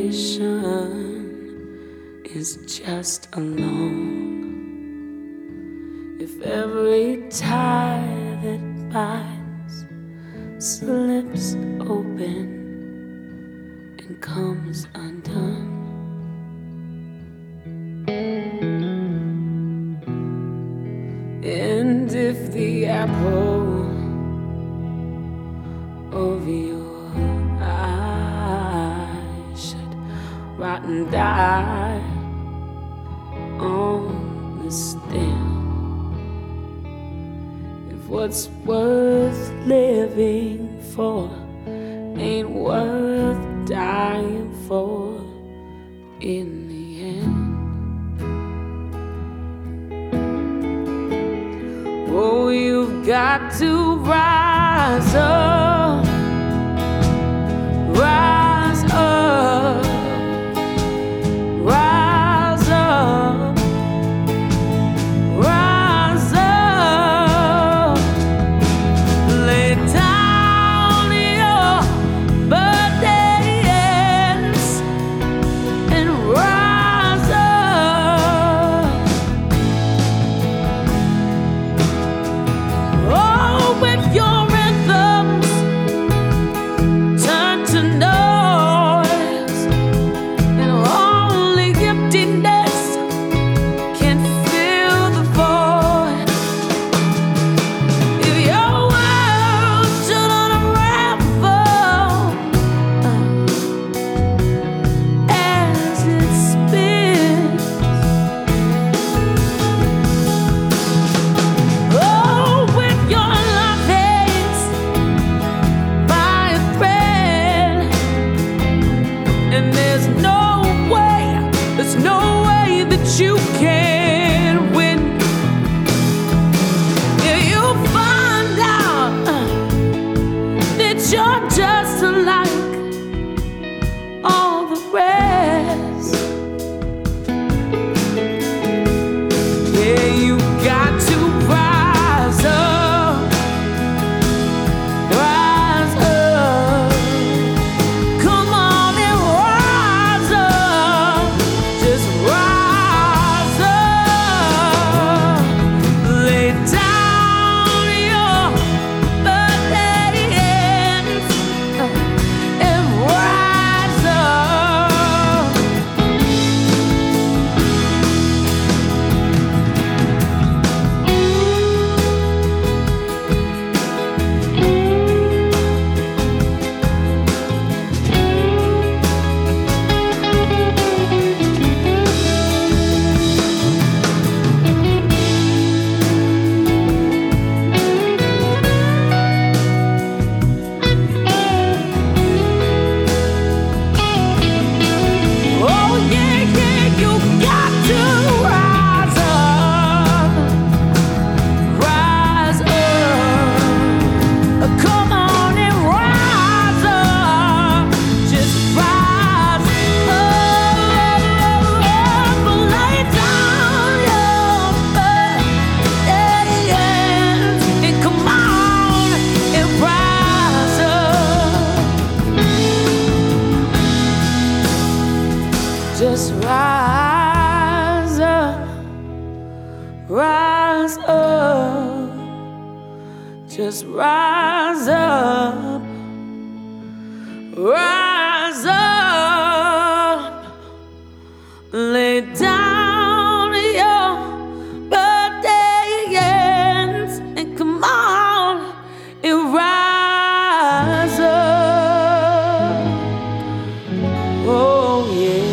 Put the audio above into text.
salvation is just alone. If every tie that binds slips open and comes undone, and if the apple of your eye should rot and die on the stem, if what's worth living for ain't worth dying for in the end. Oh, you've got to rise up, rise up, rise up, rise up. Lay down your burdens and rise up. Oh, with your rhythms turn to noise, and only emptiness can fill the void. If your world should unravel as it spins, oh, with your love hangs by a thread, and there's no way that you can win. If you find out that you're just like all the rest, yeah, you got to rise up, rise up. Come on and rise up, just rise up. Lay down your burdens and rise up. Oh yeah, yeah, you got to rise up, rise up. Come on and rise up, just rise up. Lay down your burdens and come on and rise up. Just rise up, rise up, just rise up, rise up. Lay down your burdens and come on and rise up. Oh yeah.